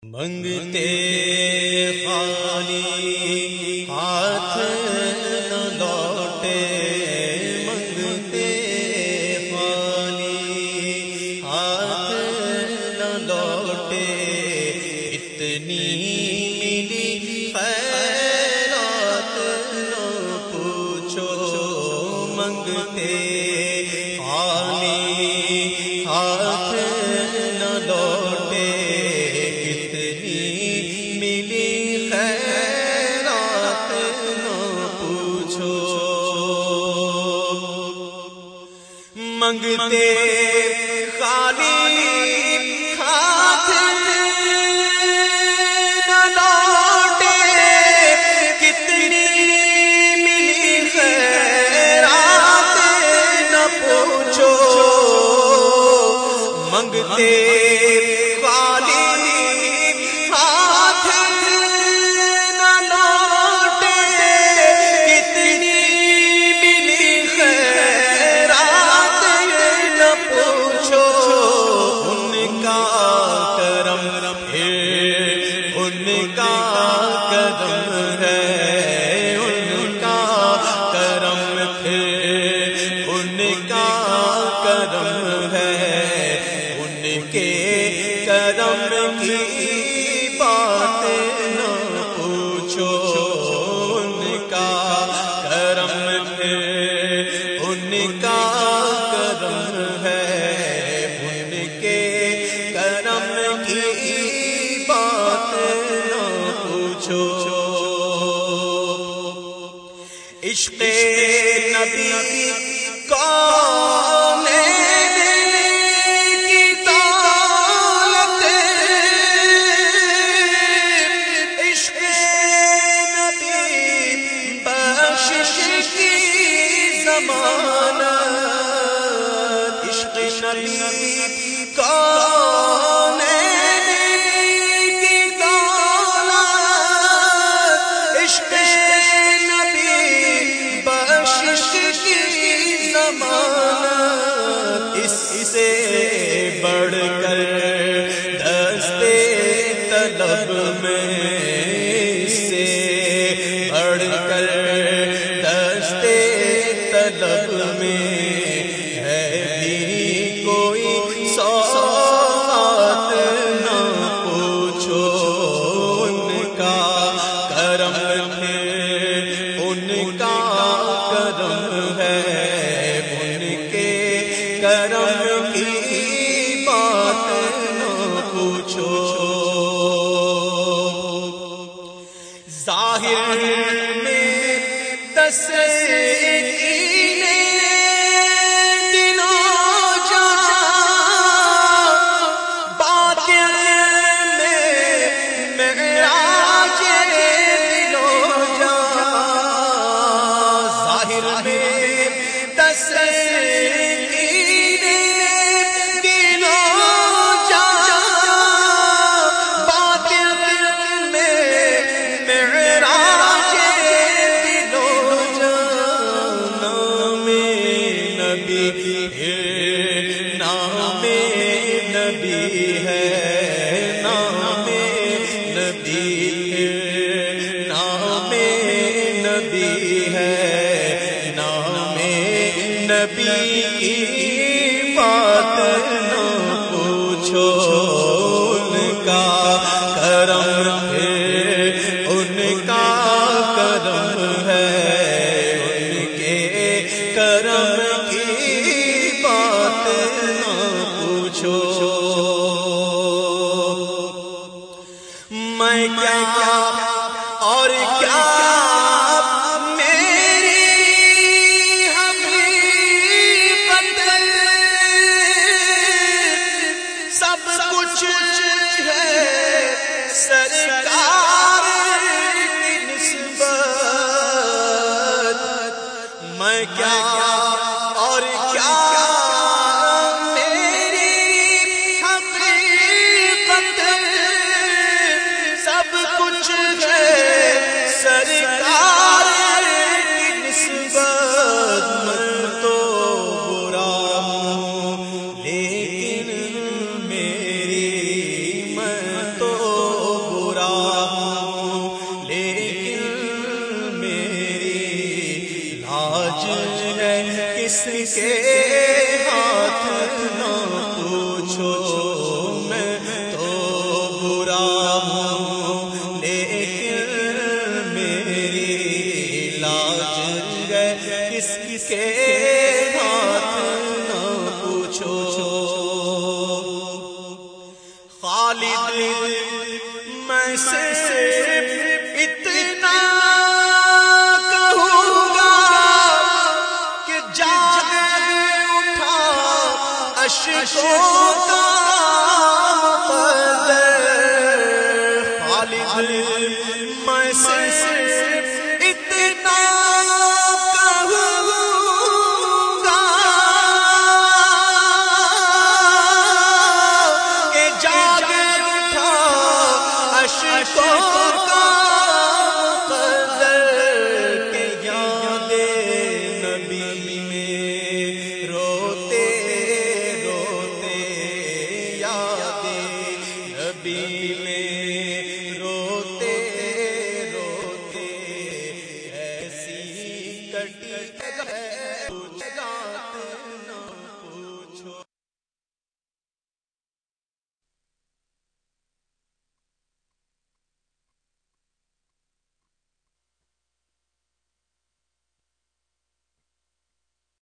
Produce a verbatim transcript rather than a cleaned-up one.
منگتے خالی ہاتھ نہ لوٹے، منگتے خالی ہاتھ نہ لوٹے، اتنی ملی خیرات نہ پوچھو، منگتے خالی ہاتھ نہ لوٹے، منگتے خالی ہاتھ نہ لوٹے، کتنی ملی خیرات نہ پوچھو، منگتے کرم کی بات نہ پوچھو، ان کا کرم ہے، ان کا کرم ہے، ان کے کرم کی بات نہ پوچھو۔ عشق نبی کون عشق نبی کون کی دولت، عشق نبی بخشش کی ضمانت، اس سے بڑھ کر دستے طلب میں، اس سے بڑھ کر دستے طلب میں ہے بھی کوئی سوغات نہ پوچھو، ان کا کرم ہے، ان کا کرم ہے، ان کے کرم کی بات نہ پوچھو۔ ظاہر میں تسلیم نام نبی ہے، نام نبی ہے، نام نبی ہے، نام نبی کی بات نہ پوچھو، ان کا کرم ہے، ان کا کرم ہے، ان کے کرم میں کیا اور کیا میری حقیقت، سب کچھ ہے سرکار کی نسبت، میں کیا اور کیا سرکار کی نسبت، میں تو برا ہوں لیکن میری، میں تو کے ہاتھ نہ پوچھو، میں تو برا ہوں لیکن میری لاج گئے، کس کے ہاتھ نہ پوچھو۔ خالد میں صرف اتنا کہوں گا کہ جاگ اٹھا اشکوں کا قدر۔ خالد میں صرف اتنا کہوں گا کہ جاگ اٹھا اشکوں کا